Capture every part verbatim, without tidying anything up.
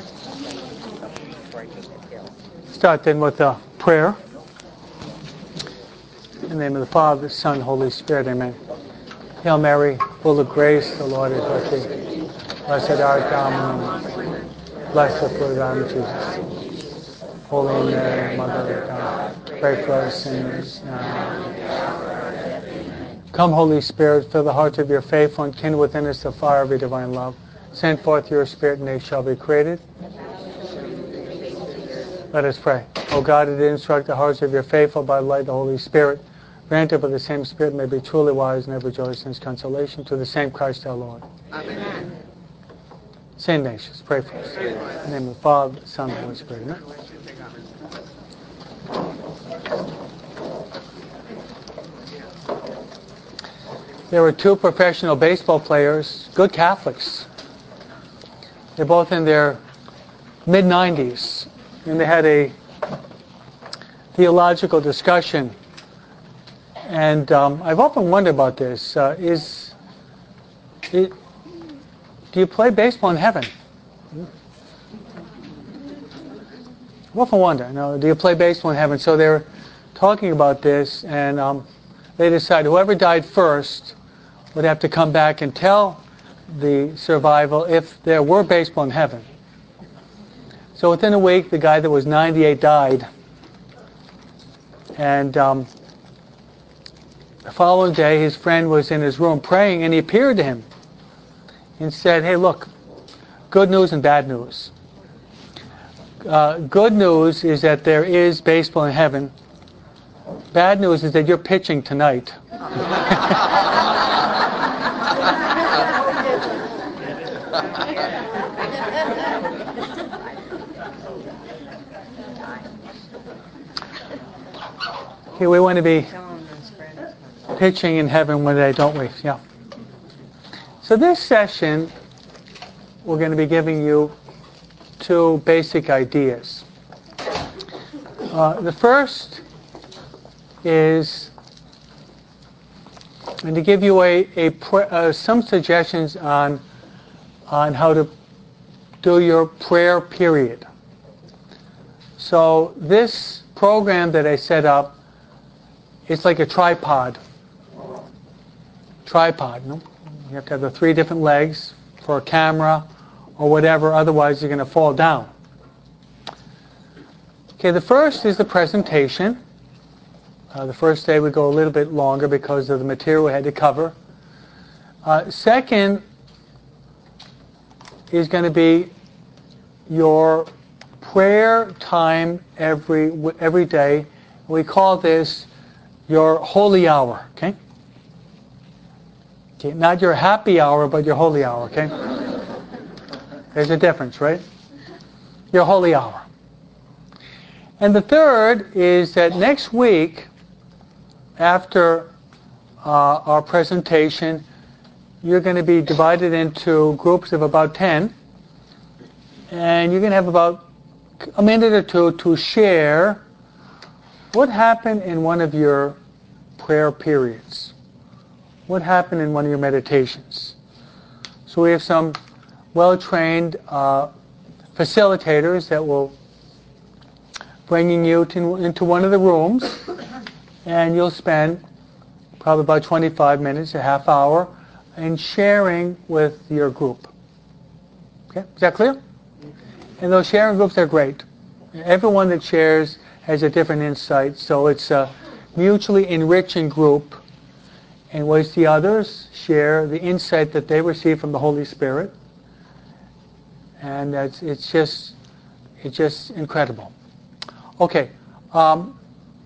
Start then with a prayer. In the name of the Father, Son, Holy Spirit, amen. Hail Mary, full of grace, the Lord is with thee. Blessed art thou among women. Blessed the fruit of thy womb, Jesus. Holy Mary, Mother of God, pray for us sinners now. Come, Holy Spirit, fill the hearts of your faithful and kindle within us the fire of your divine love. Send forth your Spirit, and they shall be created. Let us pray. O God, who did instruct the hearts of your faithful by the light of the Holy Spirit, grant that by the same Spirit may be truly wise and ever rejoice in his consolation. To the same Christ our Lord. Amen. Saint Ignatius, pray for us. In the name of the Father, the Son, and the Holy Spirit. Amen. There were two professional baseball players, good Catholics. They're both in their mid nineties, and they had a theological discussion. And um, I've often wondered about this. Uh, is it, do you play baseball in heaven? I often wonder, you know, do you play baseball in heaven? So they're talking about this, and um, they decide whoever died first would have to come back and tell the survival if there were baseball in heaven. So within a week, the guy that was ninety-eight died. And um, the following day, his friend was in his room praying, and he appeared to him and said, hey, look, good news and bad news. Uh, good news is that there is baseball in heaven. Bad news is that you're pitching tonight. Okay, we want to be pitching in heaven one day, don't we? Yeah. So this session, we're going to be giving you two basic ideas. Uh, the first is, and to give you a, a uh, some suggestions on on how to do your prayer period. So this program that I set up, it's like a tripod. Tripod, no? You have to have the three different legs for a camera or whatever, otherwise you're going to fall down. Okay, the first is the presentation. Uh, the first day we go a little bit longer because of the material we had to cover. Uh, second is going to be your prayer time every every day. We call this your holy hour, okay? Okay, not your happy hour, but your holy hour, okay? There's a difference, right? Your holy hour. And the third is that next week, after uh, our presentation, you're going to be divided into groups of about ten, and you're going to have about a minute or two to share what happened in one of your prayer periods. What happened in one of your meditations? So we have some well-trained uh, facilitators that will bringing you to, into one of the rooms, and you'll spend probably about twenty-five minutes, a half hour, in sharing with your group. Okay, is that clear? And those sharing groups are great. Everyone that shares has a different insight, so it's a mutually enriching group in which the others share the insight that they receive from the Holy Spirit, and that's, it's just it's just incredible. Okay, um,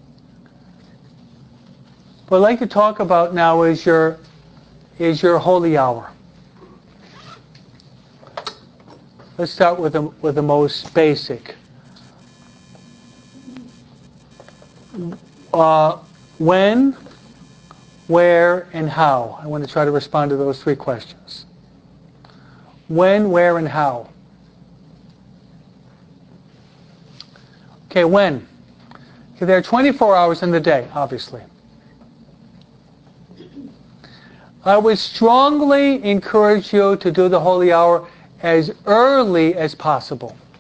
what I'd like to talk about now is your is your holy hour. Let's start with the with the most basic. Uh, when, where, and how? I want to try to respond to those three questions. When, where, and how? Okay, when? Okay, there are twenty-four hours in the day, obviously. I would strongly encourage you to do the holy hour as early as possible.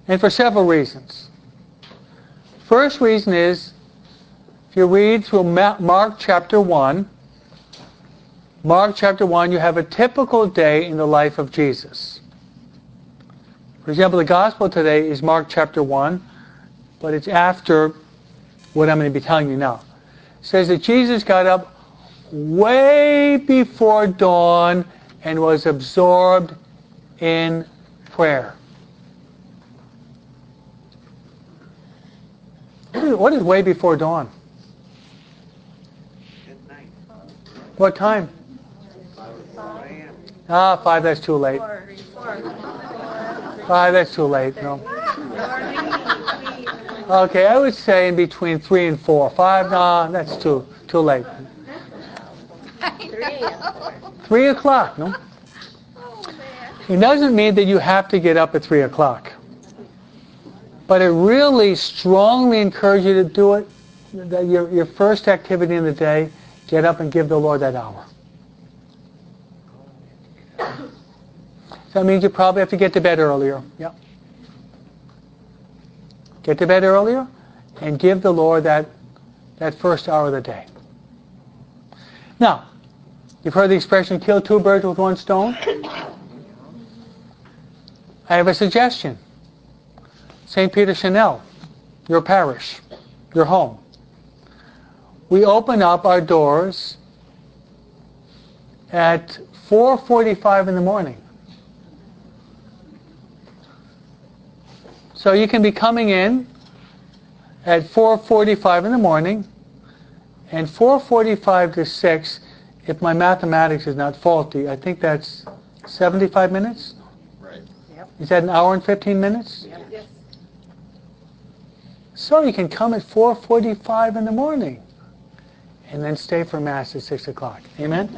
And for several reasons. First reason is, if you read through Mark chapter one, Mark chapter one, you have a typical day in the life of Jesus. For example, the gospel today is Mark chapter one, but it's after what I'm going to be telling you now. It says that Jesus got up way before dawn and was absorbed in prayer. What is, what is way before dawn? At night. What time? Ah, five, that's too late. Five, that's too late, no. Okay, I would say in between three and four. Five, nah, that's too too late. Three o'clock, no? It doesn't mean that you have to get up at three o'clock. But it really strongly encourages you to do it. That your, your first activity in the day, get up and give the Lord that hour. So that means you probably have to get to bed earlier. Yep. Get to bed earlier and give the Lord that, that first hour of the day. Now, you've heard the expression, kill two birds with one stone? I have a suggestion. Saint Peter Chanel, your parish, your home. We open up our doors at four forty-five in the morning. So you can be coming in at four forty-five in the morning, and four forty-five to six, if my mathematics is not faulty, I think that's seventy-five minutes? Right. Yep. Is that an hour and fifteen minutes? Yep. Yes. So you can come at four forty-five in the morning and then stay for Mass at six o'clock. Amen?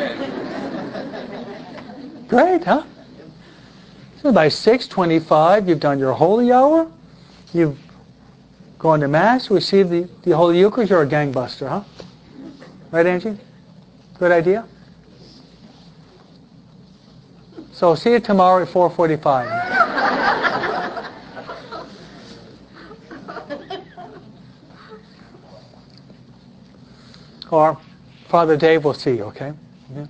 Amen. Great, huh? So by six twenty-five, you've done your holy hour, you've gone to Mass, received the, the Holy Eucharist, you're a gangbuster, huh? Right, Angie? Good idea? So see you tomorrow at four forty-five. Or Father Dave will see you, okay? Yeah.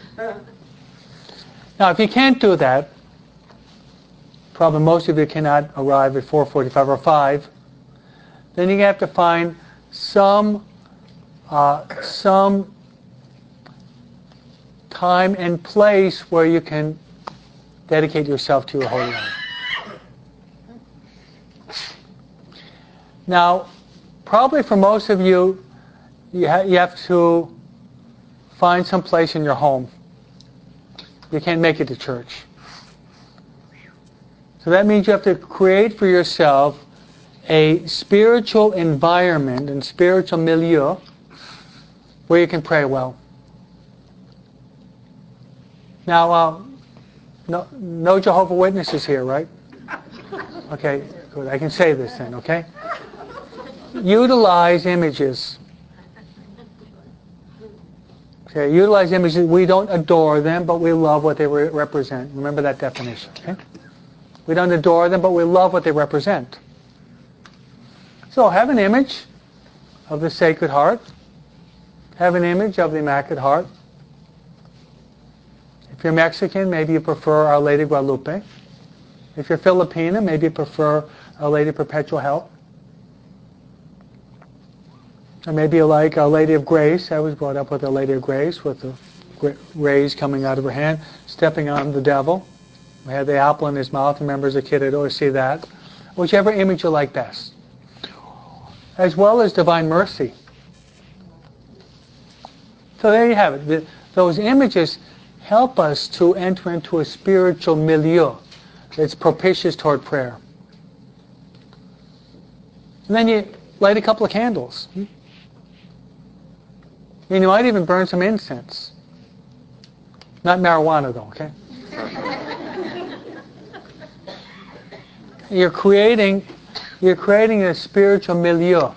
Now, if you can't do that, probably most of you cannot arrive at four forty-five or five, then you have to find some uh, some time and place where you can dedicate yourself to your holy hour. Now, probably for most of you, you, ha- you have to find some place in your home. You can't make it to church. So that means you have to create for yourself a spiritual environment and spiritual milieu where you can pray well. Now, uh, no, no Jehovah's Witnesses here, right? Okay, good. I can say this then, okay? Utilize images. Okay, utilize images. We don't adore them, but we love what they re- represent. Remember that definition, okay? We don't adore them, but we love what they represent. So have an image of the Sacred Heart. Have an image of the Immaculate Heart. If you're Mexican, maybe you prefer Our Lady Guadalupe. If you're Filipino, maybe you prefer Our Lady Perpetual Help. Or maybe you like Our Lady of Grace. I was brought up with Our Lady of Grace with the rays coming out of her hand, stepping on the devil. We had the apple in his mouth. Remember as a kid I'd always see that. Whichever image you like best. As well as Divine Mercy. So there you have it. The, those images help us to enter into a spiritual milieu that's propitious toward prayer. And then you light a couple of candles. And you might even burn some incense. Not marijuana though, okay? You're creating, you're creating a spiritual milieu.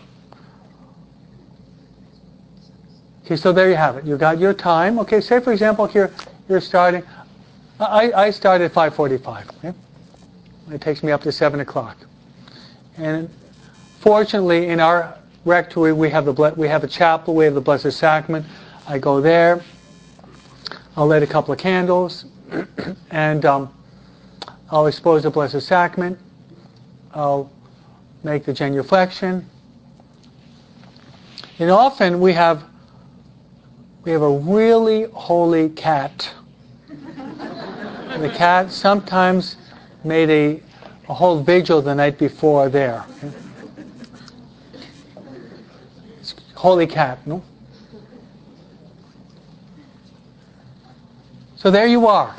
Okay, so there you have it. You got your time. Okay, say for example here you're starting. I, I start at five forty-five. Okay? It takes me up to seven o'clock. And fortunately, in our rectory, we have the we have a chapel. We have the Blessed Sacrament. I go there. I'll light a couple of candles, and um, I'll expose the Blessed Sacrament. I'll make the genuflection. And often we have we have a really holy cat. The cat sometimes made a, a whole vigil the night before there. It's holy cat, no? So there you are.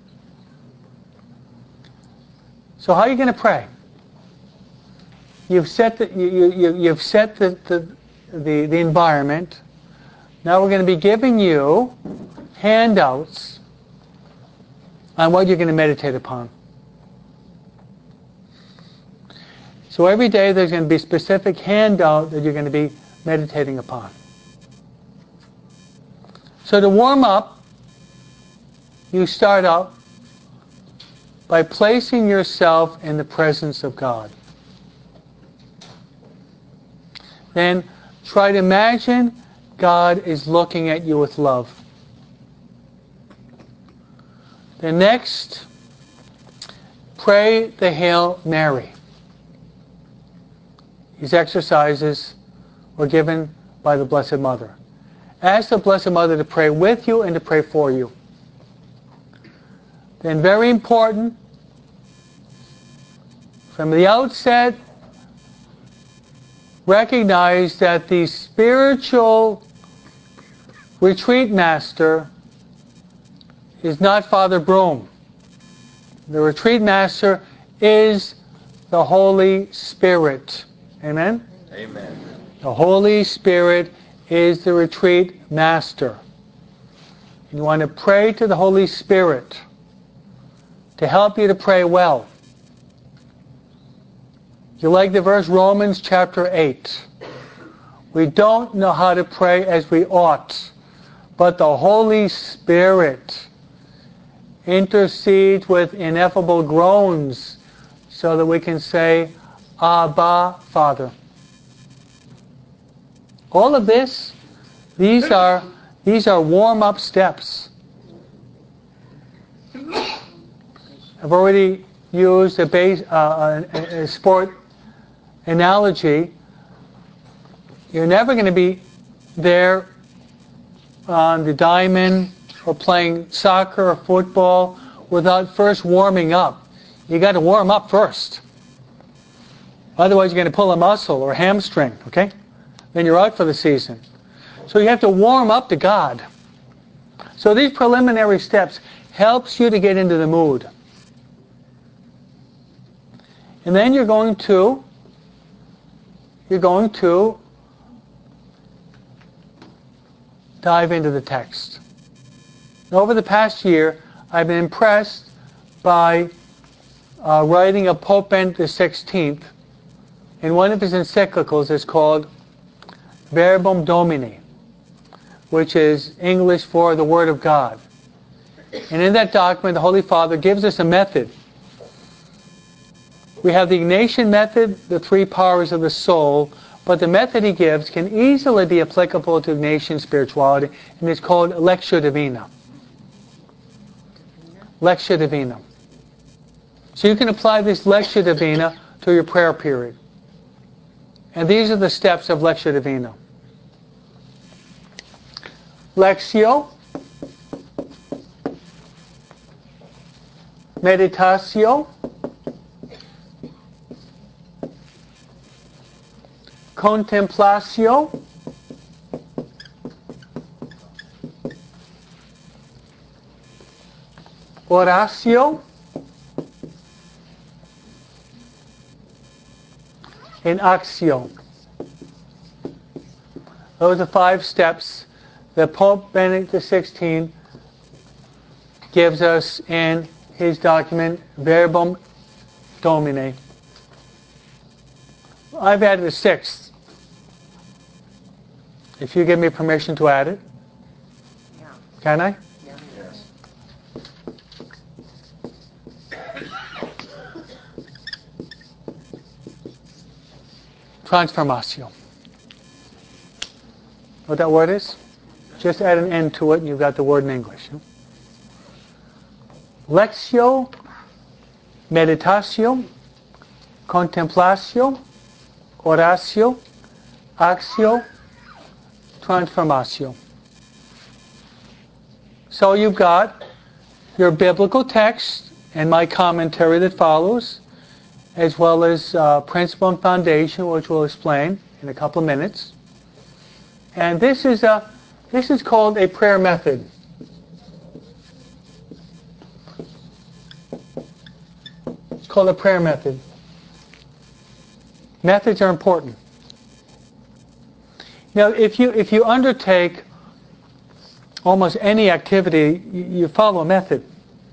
So how are you going to pray? You've set the you, you, you've set the, the the the environment. Now we're going to be giving you handouts on what you're going to meditate upon. So every day there's going to be a specific handout that you're going to be meditating upon. So to warm up, you start out by placing yourself in the presence of God. Then try to imagine God is looking at you with love. The next, pray the Hail Mary. These exercises were given by the Blessed Mother. Ask the Blessed Mother to pray with you and to pray for you. Then very important, from the outset, recognize that the spiritual retreat master is not Father Broom. The retreat master is the Holy Spirit. Amen? Amen. The Holy Spirit is the retreat master. You want to pray to the Holy Spirit to help you to pray well. You like the verse Romans chapter eight. We don't know how to pray as we ought, but the Holy Spirit intercedes with ineffable groans so that we can say, Abba, Father. All of this, these are these are warm-up steps. I've already used a, base, uh, a, a sport analogy. You're never going to be there on the diamond or playing soccer or football without first warming up. You got to warm up first. Otherwise, you're going to pull a muscle or a hamstring, okay? Then you're out for the season. So you have to warm up to God. So these preliminary steps helps you to get into the mood. And then you're going to you're going to dive into the text. Over the past year, I've been impressed by uh, writing of Pope Benedict the sixteenth. In one of his encyclicals is called Verbum Domini, which is English for the Word of God. And in that document, the Holy Father gives us a method. We have the Ignatian method, the three powers of the soul, but the method he gives can easily be applicable to Ignatian spirituality, and it's called Lectio Divina. Lectio Divina. So you can apply this Lectio Divina to your prayer period. And these are the steps of Lectio Divina. Lectio, meditatio, contemplatio, oratio, and actio. Those are five steps that Pope Benedict the sixteenth gives us in his document Verbum Domini. I've added a sixth. If you give me permission to add it. Yeah. Can I? Yes. Transformatio. What that word is? Just add an N to it and you've got the word in English. Lectio, meditatio, contemplatio, oratio, actio, transformatio. So you've got your biblical text and my commentary that follows, as well as uh, principle and foundation, which we'll explain in a couple of minutes. And this is a this is called a prayer method. It's called a prayer method. Methods are important. Now, if you if you undertake almost any activity, you, you follow a method.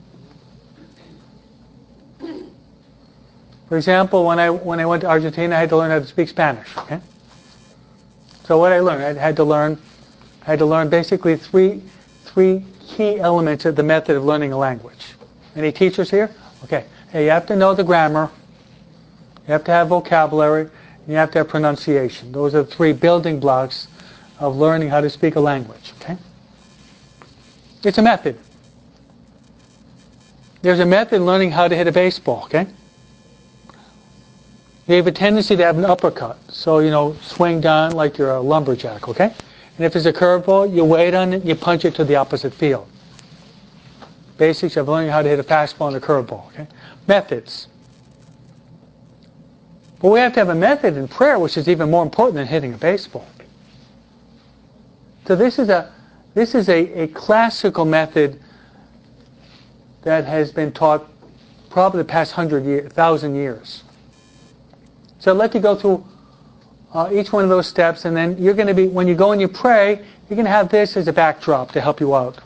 For example, when I when I went to Argentina, I had to learn how to speak Spanish. Okay. So what I learned, I had to learn, I had to learn basically three three key elements of the method of learning a language. Any teachers here? Okay. Hey, you have to know the grammar. You have to have vocabulary. And you have to have pronunciation. Those are the three building blocks of learning how to speak a language. Okay. It's a method. There's a method in learning how to hit a baseball. Okay. You have a tendency to have an uppercut. So, you know, swing down like you're a lumberjack, okay? And if there's a curveball, you wait on it, you punch it to the opposite field. Basics of learning how to hit a fastball and a curveball, okay? Methods. But we have to have a method in prayer, which is even more important than hitting a baseball. So this is a this is a, a classical method that has been taught probably the past hundred years, thousand years. So I'd like to go through uh, each one of those steps, and then you're going to be, when you go and you pray, you're going to have this as a backdrop to help you out.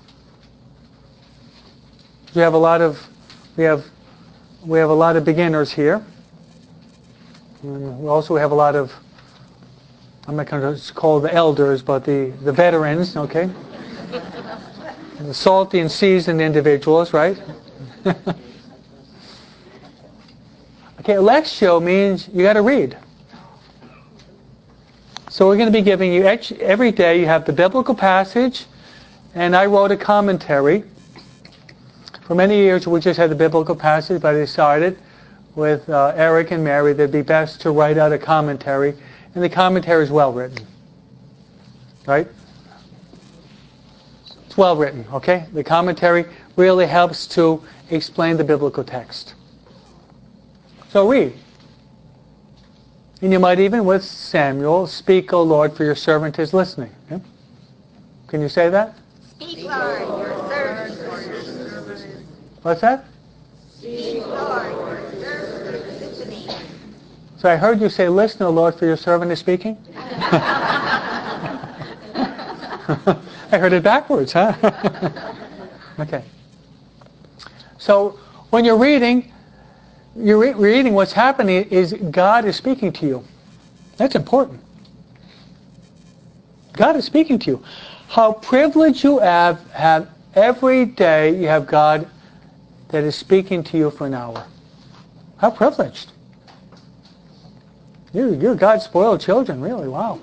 We have a lot of, we have, we have a lot of beginners here. And we also have a lot of, I'm not going to call the elders, but the, the veterans, okay? The salty and seasoned individuals, right? Okay, lectio means you got to read. So we're going to be giving you, every day you have the biblical passage, and I wrote a commentary. For many years we just had the biblical passage, but I decided with uh, Eric and Mary that it'd be best to write out a commentary, and the commentary is well written. Right? It's well written, okay? The commentary really helps to explain the biblical text. So read. And you might even, with Samuel, speak, O Lord, for your servant is listening. Okay? Can you say that? Speak, Lord, your servant is listening. What's that? Speak, Lord, your servant is listening. So I heard you say, listen, O Lord, for your servant is speaking. I heard it backwards, huh? Okay. So when you're reading, you're re- reading what's happening is God is speaking to you. That's important. God is speaking to you. How privileged you have, have every day you have God that is speaking to you for an hour. How privileged. You're, you're God's spoiled children, really. Wow.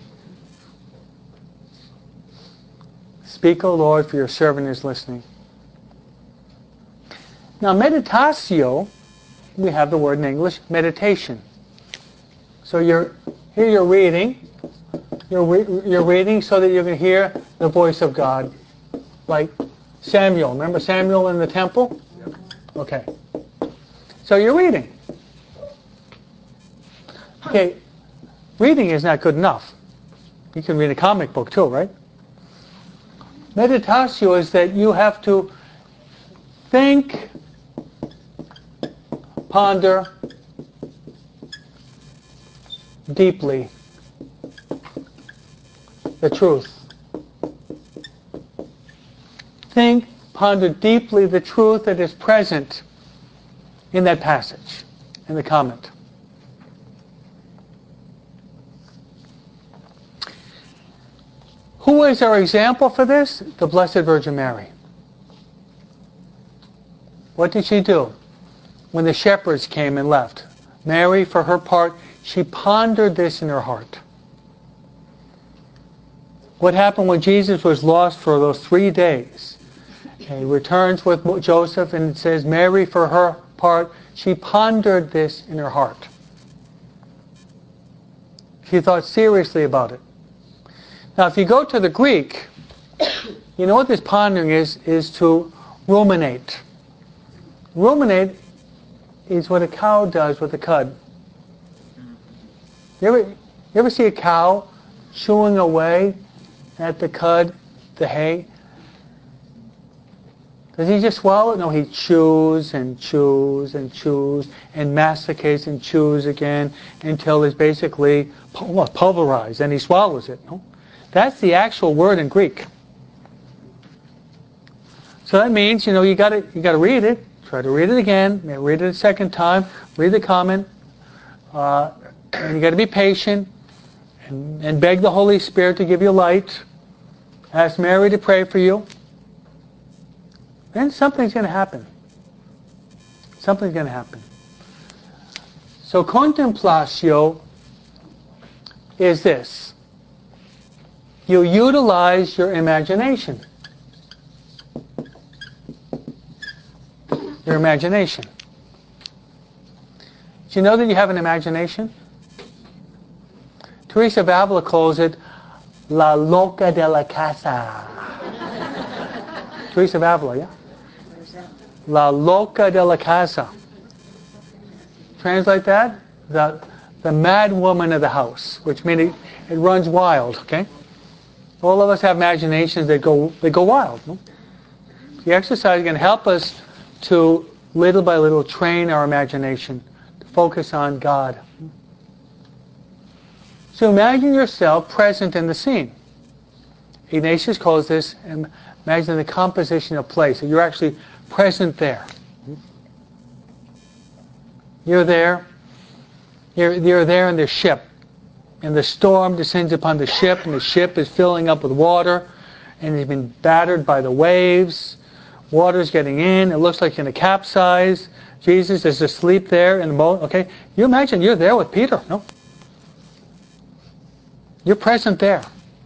Speak, O Lord, for your servant is listening. Now, meditatio, we have the word in English, meditation. So you're here you're reading. You're, re- you're reading so that you can hear the voice of God. Like Samuel. Remember Samuel in the temple? Okay. So you're reading. Okay. Reading is not good enough. You can read a comic book too, right? Meditatio is that you have to think, ponder deeply the truth. Think, ponder deeply the truth that is present in that passage, in the comment. Who is our example for this? The Blessed Virgin Mary. What did she do when the shepherds came and left? Mary, for her part, She pondered this in her heart. What happened when Jesus was lost for those three days? And he returns with Joseph, and it says, Mary, for her part, she pondered this in her heart. She thought seriously about it. Now, if you go to the Greek, you know what this pondering is, is to ruminate. Ruminate is what a cow does with a cud. You ever, you ever see a cow chewing away at the cud, the hay? Does he just swallow it? No, he chews and chews and chews and masticates and chews again until it's basically pulverized, and he swallows it. No? That's the actual word in Greek. So that means, you know, you got to you got to read it. Try to read it again. Maybe read it a second time. Read the comment. Uh, and you got to be patient and, and beg the Holy Spirit to give you light. Ask Mary to pray for you. Then something's going to happen. Something's going to happen. So contemplatio is this. You utilize your imagination. Your imagination. Do you know that you have an imagination? Teresa of Avila calls it la loca de la casa. Teresa of Avila, yeah? La loca de la casa. Translate that? The, the mad woman of the house, which means it, it runs wild, okay? All of us have imaginations that go that go wild. No? The exercise is going to help us to, little by little, train our imagination to focus on God. So imagine yourself present in the scene. Ignatius calls this, imagine the composition of place. So you're actually present there. You're there. You're, you're there in the ship. And the storm descends upon the ship, and the ship is filling up with water, and it's been battered by the waves. Water's getting in. It looks like it's going to capsize. Jesus is asleep there in the boat. Okay, you imagine you're there with Peter. No, you're present there.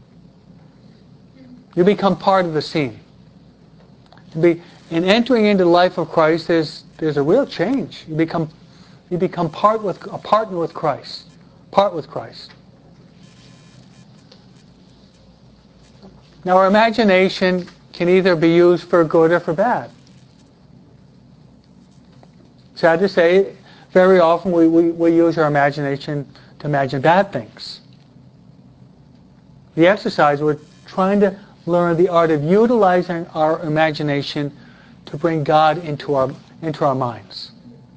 You become part of the scene. To be in entering into the life of Christ, there's there's a real change. You become you become part with a partner with Christ, part with Christ. Now, our imagination can either be used for good or for bad. Sad to say, very often we, we, we use our imagination to imagine bad things. The exercise, we're trying to learn the art of utilizing our imagination to bring God into our into our minds.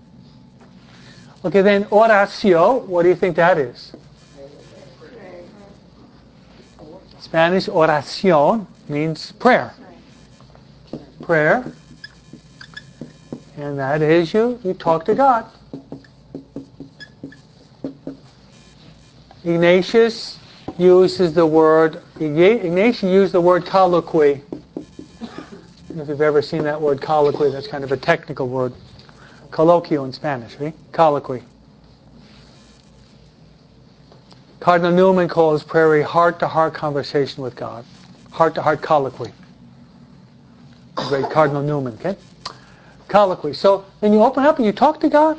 Okay, then oratio, what do you think that is? Spanish, oración means prayer. Prayer. And that is you, you talk to God. Ignatius uses the word, Ignatius used the word colloquy. I don't know if you've ever seen that word colloquy. That's kind of a technical word. Colloquio in Spanish, right? Colloquy. Cardinal Newman calls prayer a heart-to-heart conversation with God. Heart-to-heart colloquy. The great Cardinal Newman, okay? Colloquy. So then you open up and you talk to God.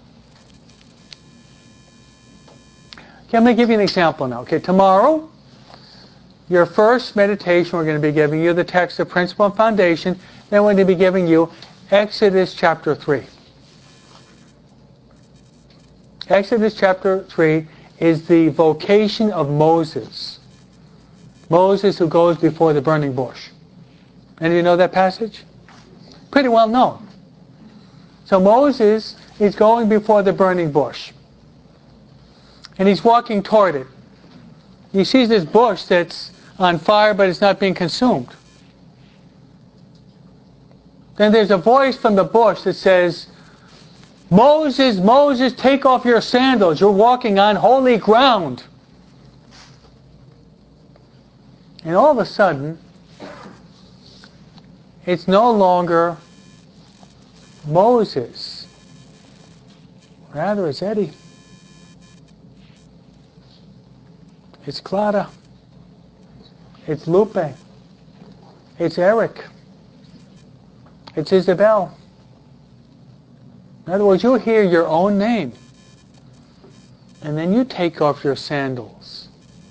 Okay, I'm going to give you an example now. Okay, tomorrow, your first meditation, we're going to be giving you the text of Principle and Foundation. Then we're going to be giving you Exodus chapter three. Exodus chapter three is the vocation of Moses. Moses who goes before the burning bush. Any of you know that passage? Pretty well known. So Moses is going before the burning bush. And he's walking toward it. He sees this bush that's on fire, but it's not being consumed. Then there's a voice from the bush that says, Moses, Moses, take off your sandals. You're walking on holy ground. And all of a sudden, it's no longer Moses. Rather, it's Eddie. It's Clara. It's Lupe. It's Eric. It's Isabel. In other words, you hear your own name. And then you take off your sandals.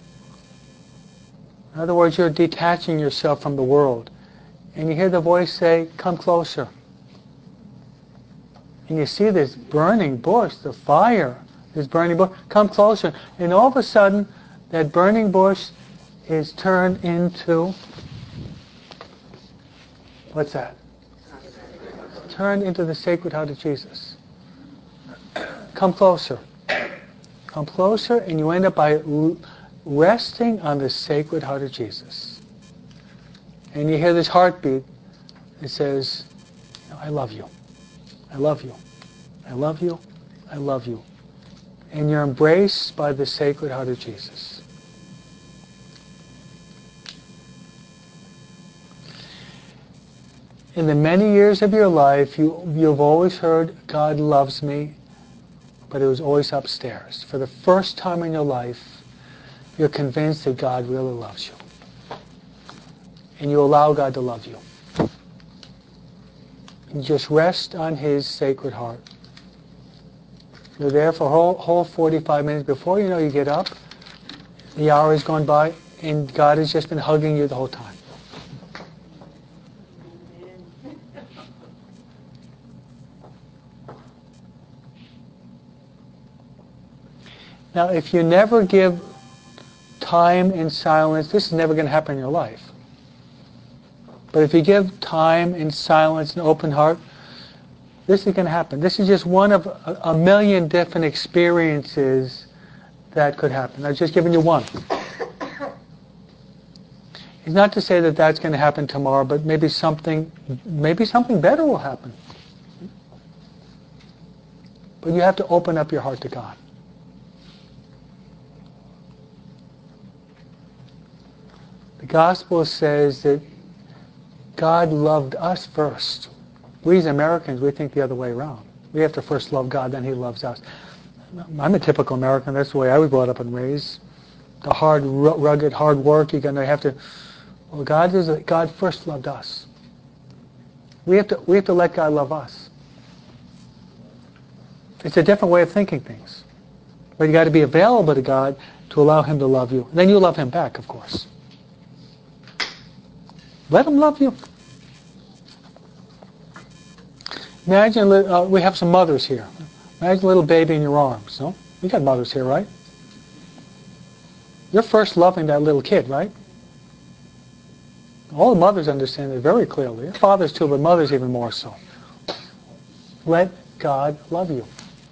In other words, you're detaching yourself from the world. And you hear the voice say, come closer. And you see this burning bush, the fire, this burning bush, come closer. And all of a sudden, that burning bush is turned into, what's that? Turned into the Sacred Heart of Jesus. Come closer. Come closer, and you end up by resting on the Sacred Heart of Jesus. And you hear this heartbeat. It says, I love you. I love you. I love you. I love you. And you're embraced by the Sacred Heart of Jesus. In the many years of your life, you, you've always heard, God loves me, but it was always upstairs. For the first time in your life, you're convinced that God really loves you. And you allow God to love you. You just rest on His Sacred Heart. You're there for a whole, whole forty-five minutes. Before you know, you get up, the hour has gone by, and God has just been hugging you the whole time. Now, if you never give time in silence, this is never going to happen in your life. But if you give time in silence and open heart, this is going to happen. This is just one of a, a million different experiences that could happen. I've just given you one. It's not to say that that's going to happen tomorrow, but maybe something, maybe something better will happen. But you have to open up your heart to God. The Gospel says that God loved us first. We as Americans, we think the other way around. We have to first love God, then He loves us. I'm a typical American. That's the way I was brought up and raised. The hard, rugged, hard work, you're going to have to... Well, God is a, God first loved us. We have to we have to let God love us. It's a different way of thinking things. But you got to be available to God to allow Him to love you. And then you love Him back, of course. Let Him love you. Imagine, uh, we have some mothers here. Imagine a little baby in your arms. No? You got mothers here, right? You're first loving that little kid, right? All the mothers understand it very clearly. Fathers too, but mothers even more so. Let God love you.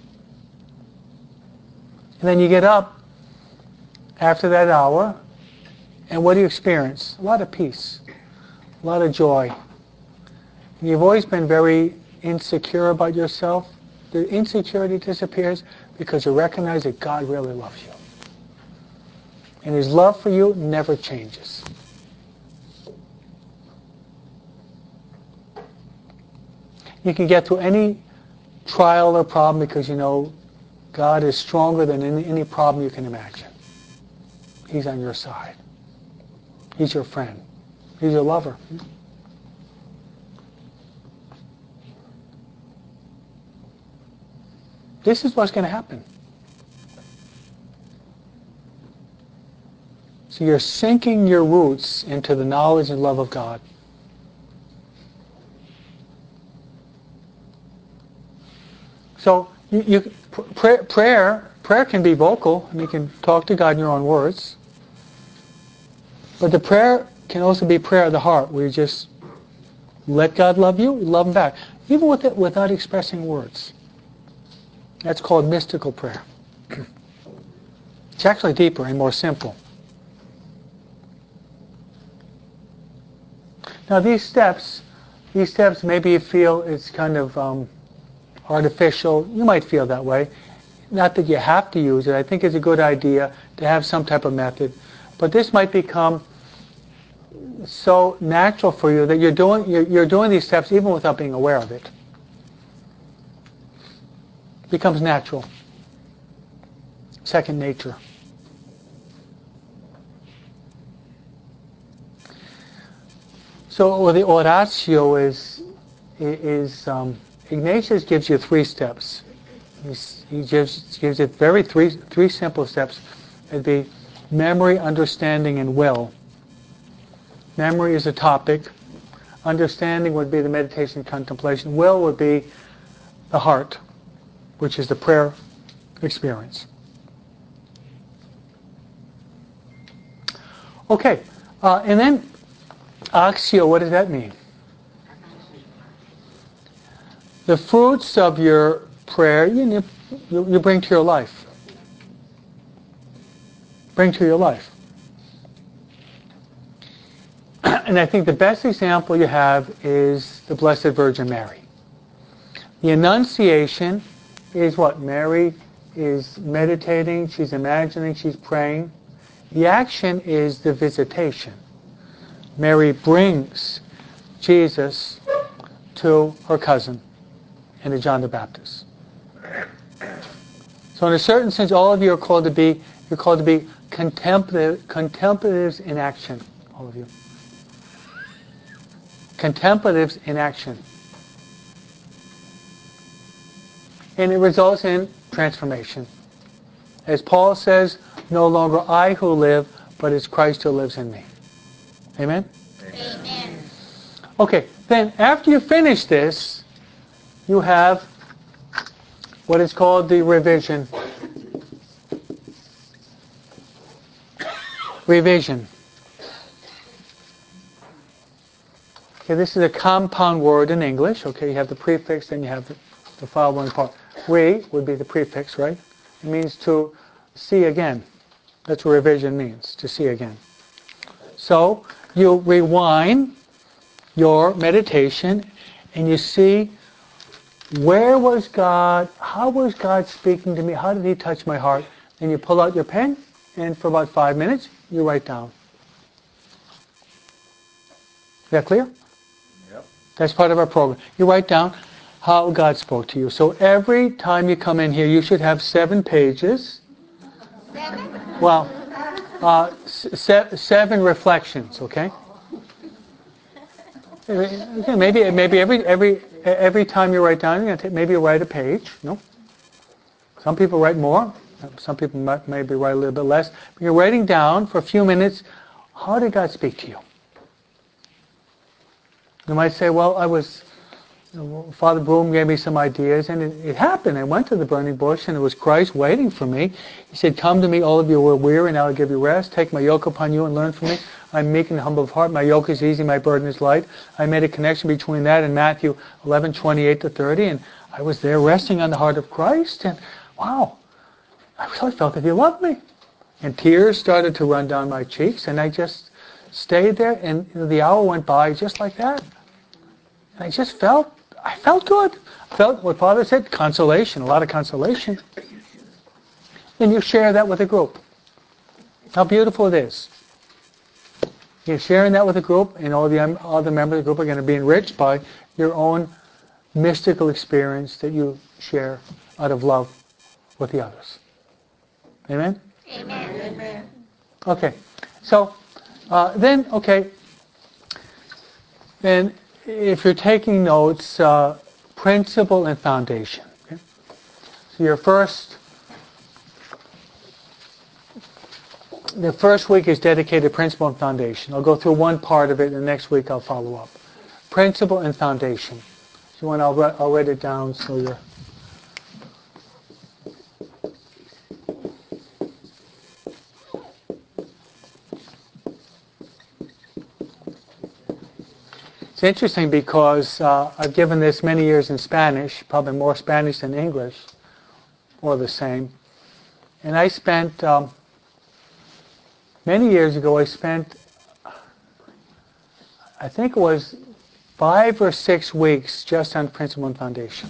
And then you get up after that hour, and what do you experience? A lot of peace, a lot of joy. And you've always been very insecure about yourself. The insecurity disappears because you recognize that God really loves you. And His love for you never changes. You can get through any trial or problem because you know God is stronger than any, any problem you can imagine. He's on your side. He's your friend. He's your lover. This is what's going to happen. So you're sinking your roots into the knowledge and love of God. So you, you pray, prayer prayer can be vocal. I mean, you can talk to God in your own words. But the prayer can also be prayer of the heart, where you just let God love you, you love Him back, even with it, without expressing words. That's called mystical prayer. It's actually deeper and more simple. Now these steps, these steps, maybe you feel it's kind of um, artificial. You might feel that way. Not that you have to use it. I think it's a good idea to have some type of method. But this might become so natural for you that you're doing you're, you're doing these steps even without being aware of it. It becomes natural. Second nature. So well, the oratio is, is um, Ignatius gives you three steps. He's, he gives, gives it very three, three simple steps. It'd be memory, understanding, and will. Memory is a topic. Understanding would be the meditation and contemplation. Will would be the heart, which is the prayer experience. Okay, uh, and then axio, what does that mean? The fruits of your prayer, you, you, you bring to your life. Bring to your life. And I think the best example you have is the Blessed Virgin Mary. The Annunciation is what? Mary is meditating, she's imagining, she's praying. The action is the visitation. Mary brings Jesus to her cousin and to John the Baptist. So in a certain sense, all of you are called to be, you're called to be contemplative, contemplatives in action, all of you. Contemplatives in action. And it results in transformation. As Paul says, no longer I who live, but it's Christ who lives in me. Amen? Amen. Okay, then after you finish this, you have what is called the revision. Revision. Okay, this is a compound word in English. Okay, you have the prefix, then you have the, the following part. Re would be the prefix, right? It means to see again. That's what revision means, to see again. So you rewind your meditation and you see, where was God, how was God speaking to me, how did he touch my heart? And you pull out your pen and for about five minutes you write down. Is that clear? Yep. That's part of our program. You write down how God spoke to you. So every time you come in here, you should have seven pages. Seven? Well, uh, se- seven reflections, okay? Okay, maybe maybe every every every time you write down, you're gonna take, maybe you write a page. No. Some people write more. Some people might maybe write a little bit less. But you're writing down for a few minutes. How did God speak to you? You might say, well, I was, you know, Father Broom gave me some ideas, and it, it happened. I went to the burning bush, and it was Christ waiting for me. He said, come to me, all of you who are weary, and I will give you rest. Take my yoke upon you and learn from me. I'm meek and humble of heart. My yoke is easy, my burden is light. I made a connection between that and Matthew eleven, twenty-eight to thirty, and I was there resting on the heart of Christ, and wow, I really felt that he loved me. And tears started to run down my cheeks, and I just stayed there, and you know, the hour went by just like that. And I just felt, I felt good. I felt what Father said, consolation, a lot of consolation. And you share that with a group. How beautiful it is. You're sharing that with a group, and all the other members of the group are going to be enriched by your own mystical experience that you share out of love with the others. Amen? Amen. Amen. Okay. So, uh, then, okay, then if you're taking notes, uh, principle and foundation. Okay? So your first, the first week is dedicated to principle and foundation. I'll go through one part of it, and the next week I'll follow up. Principle and foundation. If you want, I'll, write, I'll write it down so you're... It's interesting because uh, I've given this many years in Spanish, probably more Spanish than English, or the same. And I spent, um, many years ago, I spent, I think it was five or six weeks just on principle and foundation.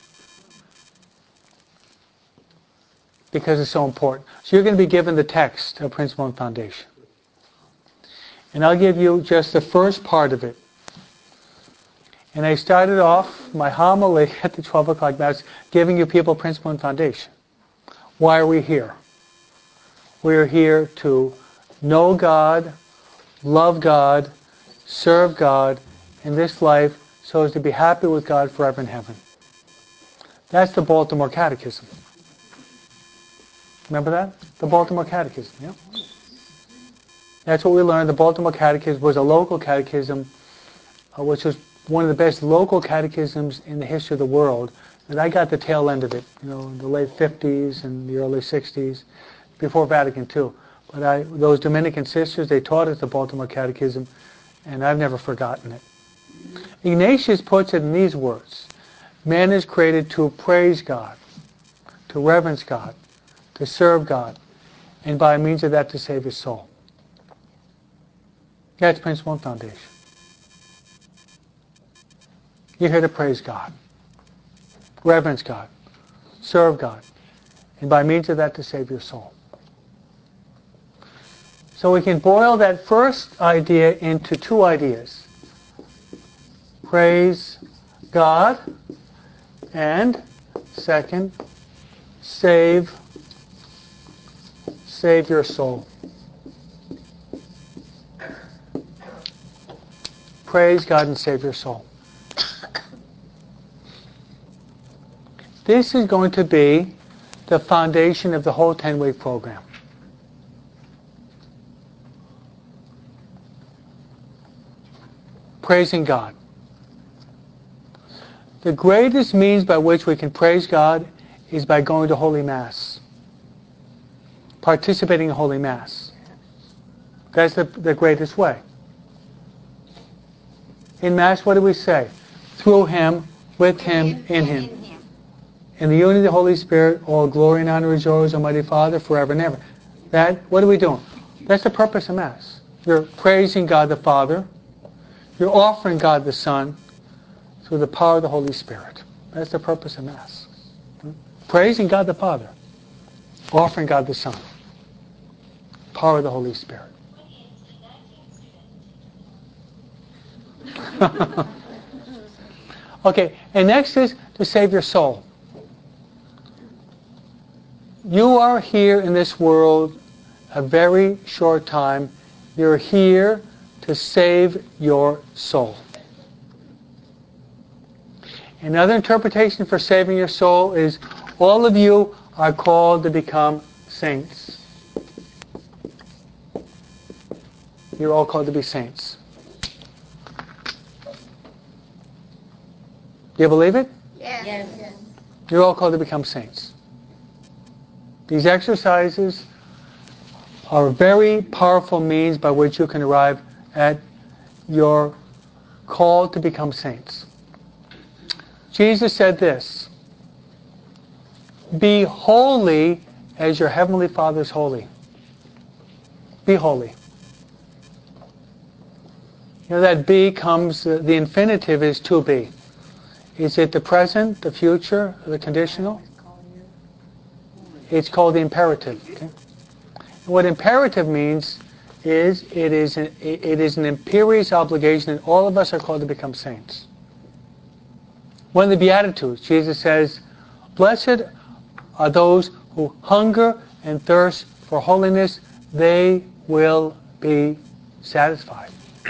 Because it's so important. So you're going to be given the text of principle and foundation. And I'll give you just the first part of it. And I started off my homily at the twelve o'clock Mass giving you people principle and foundation. Why are we here? We're here to know God, love God, serve God in this life so as to be happy with God forever in heaven. That's the Baltimore Catechism. Remember that? The Baltimore Catechism, yeah? That's what we learned. The Baltimore Catechism was a local catechism, uh, which was one of the best local catechisms in the history of the world. And I got the tail end of it, you know, in the late fifties and the early sixties, before Vatican Two. But I, those Dominican sisters, they taught us the Baltimore Catechism, and I've never forgotten it. Ignatius puts it in these words: man is created to praise God, to reverence God, to serve God, and by means of that to save his soul. That's principle and foundation. You're here to praise God, reverence God, serve God, and by means of that to save your soul. So we can boil that first idea into two ideas. Praise God, and second, save, save your soul. Praise God and save your soul. This is going to be the foundation of the whole ten-week program. Praising God. The greatest means by which we can praise God is by going to Holy Mass. Participating in Holy Mass. That's the, the greatest way. In Mass, what do we say? Through Him, with Him, in Him. In the unity of the Holy Spirit, all glory and honor is yours, Almighty Father, forever and ever. That, what are we doing? That's the purpose of Mass. You're praising God the Father. You're offering God the Son through the power of the Holy Spirit. That's the purpose of Mass. Praising God the Father. Offering God the Son. Power of the Holy Spirit. Okay, and next is to save your soul. You are here in this world a very short time. You're here to save your soul. Another interpretation for saving your soul is all of you are called to become saints. You're all called to be saints. Do you believe it? Yes. Yes. You're all called to become saints. These exercises are a very powerful means by which you can arrive at your call to become saints. Jesus said this: be holy as your heavenly Father is holy. Be holy. You know that be comes, uh, the infinitive is to be. Is it the present, the future, or the conditional? It's called the imperative. Okay? What imperative means is it is an, it is an imperious obligation, and all of us are called to become saints. One of the Beatitudes, Jesus says, blessed are those who hunger and thirst for holiness, they will be satisfied.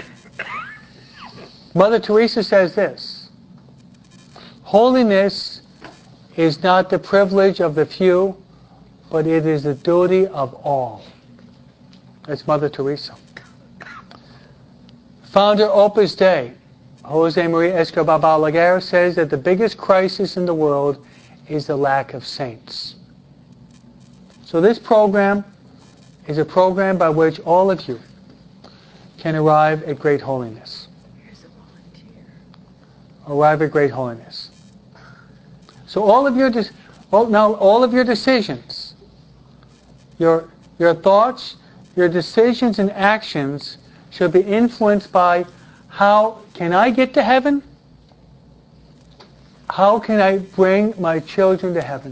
Mother Teresa says this: holiness is not the privilege of the few, but it is the duty of all. That's Mother Teresa. Founder Opus Dei, Jose Maria Escobar Balaguer, says that the biggest crisis in the world is the lack of saints. So this program is a program by which all of you can arrive at great holiness. Arrive at great holiness. So all of your de- all, now all of your decisions, your your thoughts, your decisions and actions should be influenced by how can I get to heaven? How can I bring my children to heaven?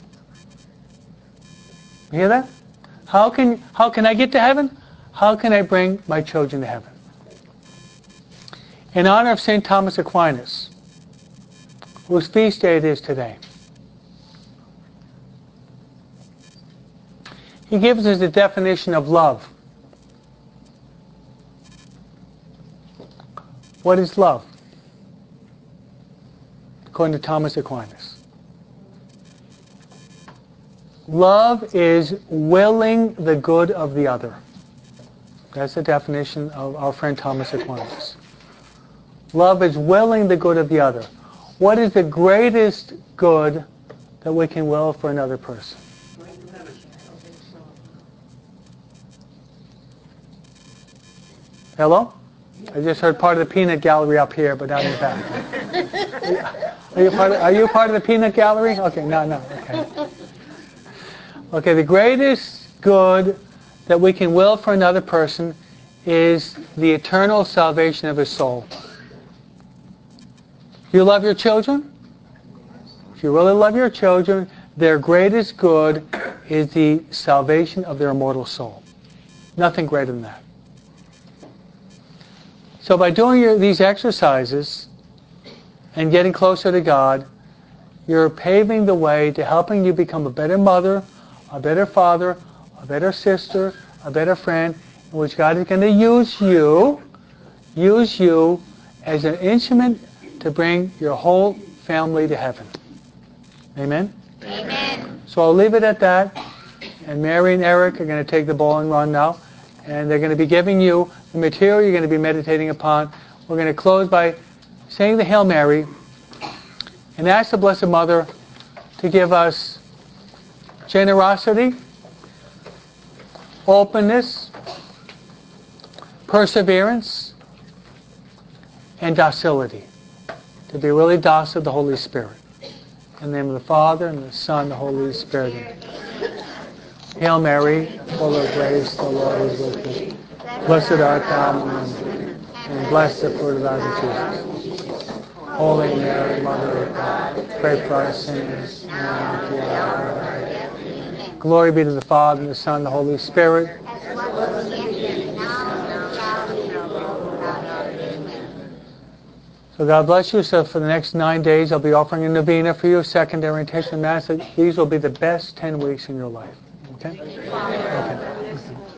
You hear that? How can how can I get to heaven? How can I bring my children to heaven? In honor of Saint Thomas Aquinas, whose feast day it is today, he gives us the definition of love. What is love? According to Thomas Aquinas. Love is willing the good of the other. That's the definition of our friend Thomas Aquinas. Love is willing the good of the other. What is the greatest good that we can will for another person? Hello? I just heard part of the peanut gallery up here, but not in the back. Are you part of, are you part of the peanut gallery? Okay, no, no, okay. Okay, the greatest good that we can will for another person is the eternal salvation of his soul. You love your children? If you really love your children, their greatest good is the salvation of their immortal soul. Nothing greater than that. So by doing your, these exercises and getting closer to God, you're paving the way to helping you become a better mother, a better father, a better sister, a better friend, in which God is going to use you, use you as an instrument to bring your whole family to heaven. Amen? Amen. So I'll leave it at that. And Mary and Eric are going to take the ball and run now. And they're going to be giving you the material you're going to be meditating upon. We're going to close by saying the Hail Mary and ask the Blessed Mother to give us generosity, openness, perseverance, and docility. To be really docile to the Holy Spirit. In the name of the Father, and the Son, and the Holy Spirit. Hail Mary, full of grace, the Lord is with thee. Blessed art thou among women, and blessed the fruit of thy womb, Jesus. Holy Mary, Mother of God, pray for us sinners, now and at the hour of our death. Glory be to the Father, and the Son, and the Holy Spirit. As was in the beginning, now and now shall be, no world without end. Amen. So God bless you. So for the next nine days, I'll be offering a novena for you, secondary intention mass. These will be the best ten weeks in your life. Okay? Okay.